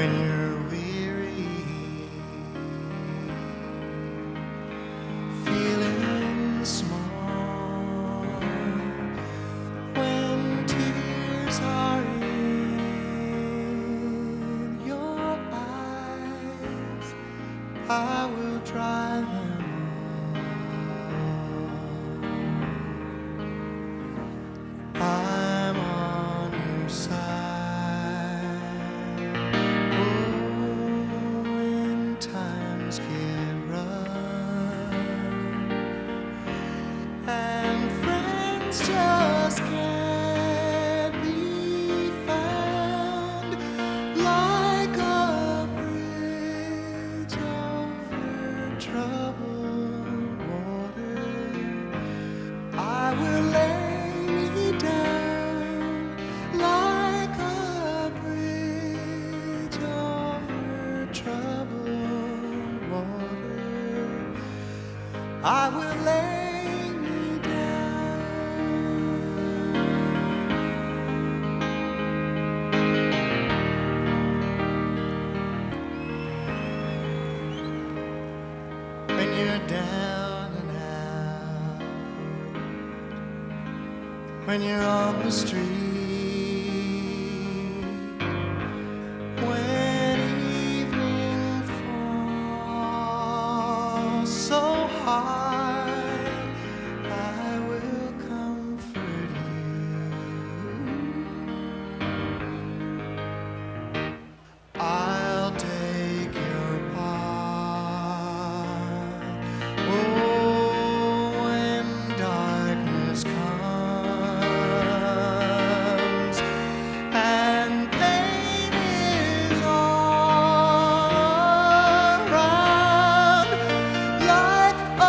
when you're weary, feeling small, when tears are in your eyes, I will dry them. I'm on your side. Oh, when times get rough and friends just can't be found, like a bridge over troubled water, I will lay down like a bridge over troubled water. I will lay me down. When you're down and out, when you're on the street, when evening falls so hard, I will comfort you. I'll take your part. Oh, when darkness comes and pain is all around, like a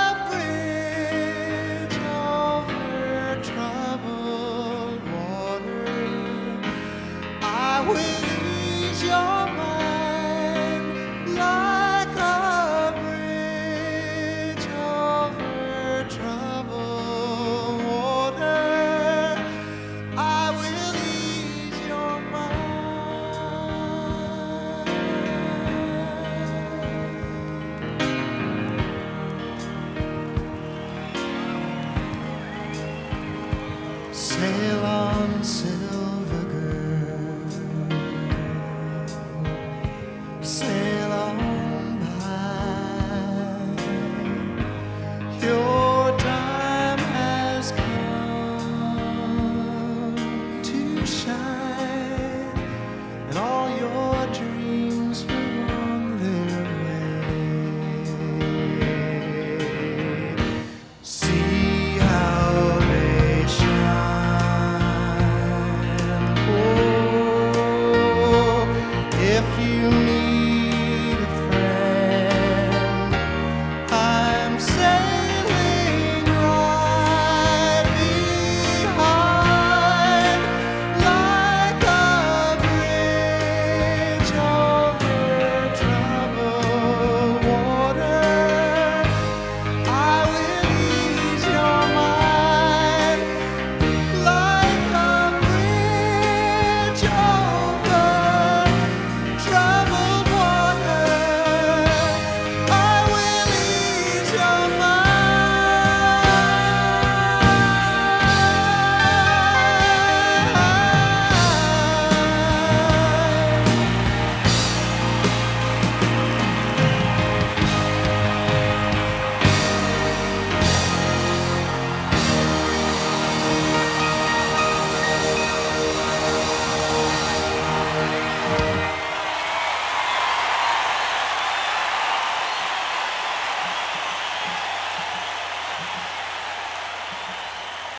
bridge over troubled water, I will ease your mind, like a bridge over troubled water. I will ease your mind. Sail on, sail